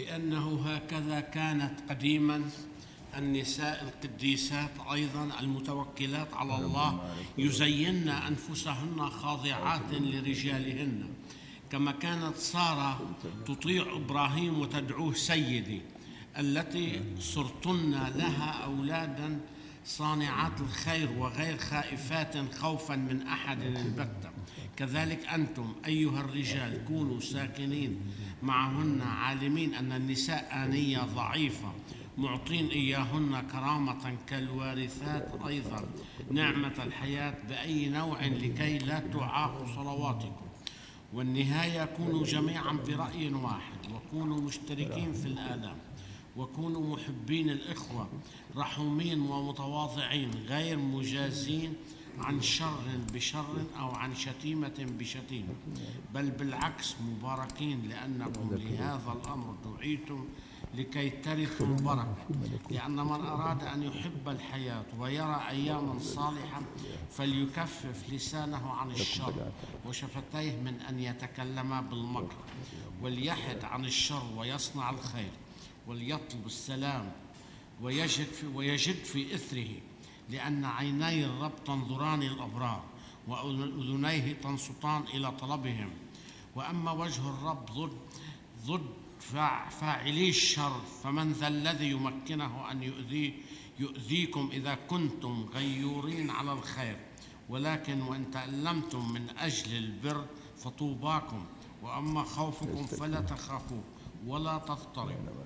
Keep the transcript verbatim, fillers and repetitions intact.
لأنه هكذا كانت قديما النساء القديسات أيضا المتوكلات على الله يزين أنفسهن خاضعات لرجالهن، كما كانت سارة تطيع إبراهيم وتدعوه سيدي، التي صرتن لها أولادا صانعات الخير وغير خائفات خوفا من أحد البتة. كذلك أنتم أيها الرجال كونوا ساكنين معهن، عالمين أن النساء آنية ضعيفة، معطين إياهن كرامة كالوارثات أيضا نعمة الحياة بأي نوع، لكي لا تعاقوا صلواتكم. والنهاية كونوا جميعا برأي واحد، وكونوا مشتركين في الآلام، وكونوا محبين الإخوة، رحومين ومتواضعين، غير مجازين عن شر بشر أو عن شتيمة بشتيمة، بل بالعكس مباركين، لأنكم لهذا الأمر دعيتم لكي ترثوا البركة. لأن من أراد أن يحب الحياة ويرى أياما صالحة فليكفف لسانه عن الشر وشفتيه من أن يتكلم بالمكر، وليحد عن الشر ويصنع الخير، وليطلب السلام ويجد في, ويجد في إثره، لأن عيني الرب تنظران الأبرار وأذنيه تنصتان إلى طلبهم. وأما وجه الرب ضد ضد فاعلي الشر، فمن ذا الذي يمكنه أن يؤذي يؤذيكم إذا كنتم غيورين على الخير؟ ولكن وإن تألمتم من أجل البر فطوباكم، وأما خوفكم فلا تخافوا ولا تضطربوا.